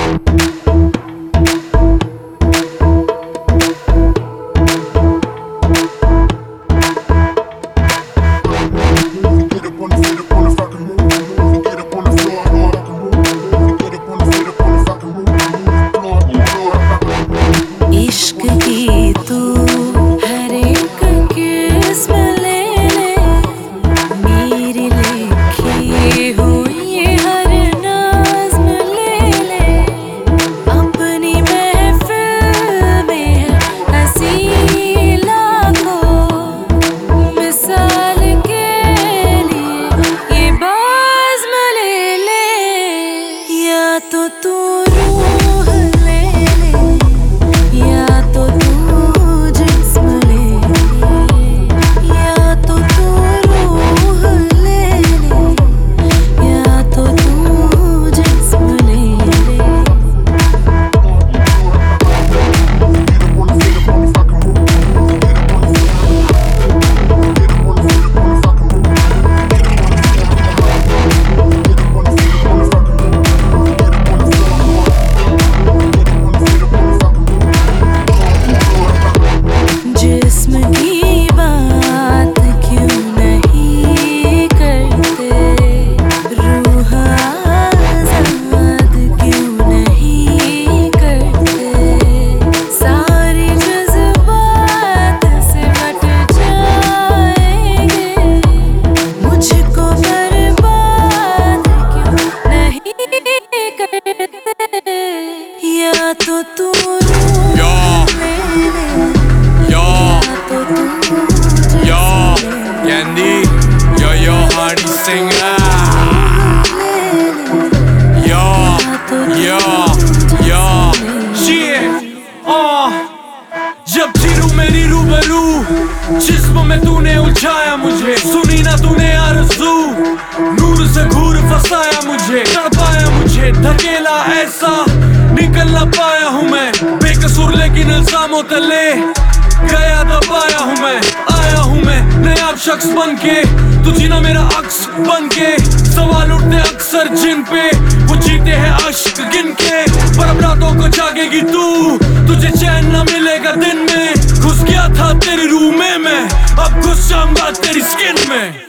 इश्क की तू हर एक किस्म ले ले, मेरी लिखी हुई हर नज़्म ले ले। अपनी महफिल में हंसी लाखों, मिसाल के लिए ये बाज़्म ले ले। या तो तू रूह ले ले, या तो तू जिस्म ले ले, या तो तू रूह ले ले, या तो तू जिस्म ले ले। जिस्म की बात क्यों नहीं करते, रूह आज़ाद क्यों नहीं करते। सारे जज्बात से हट जाएंगे, मुझको बर्बाद क्यों नहीं करते। या तो तू रूह ले ले, Candy, yo, Hardy singer. Shit. जब जीरूं मेरी रूबरू, जिस्म में तूने उलझाया मुझे। सुनी ना तूने आरज़ू, नूर से घूर फसाया मुझे। तड़पाया मुझे धकेला ऐसा, निकल ना पाया हूँ मैं। बेकसूर लेकिन इल्जामों तले गया दबाया हूँ मैं। आया हूँ मैं नया शख्स बन के, तू जीना मेरा अक्स बन के। सवाल उठते अक्सर जिन पे, वो जीते हैं अश्क गिन के। पर अब रातों को जागेगी तू, तुझे चैन न मिलेगा दिन में। घुस गया था तेरी रूह में मैं, अब घुस जाऊंगा तेरी स्किन में।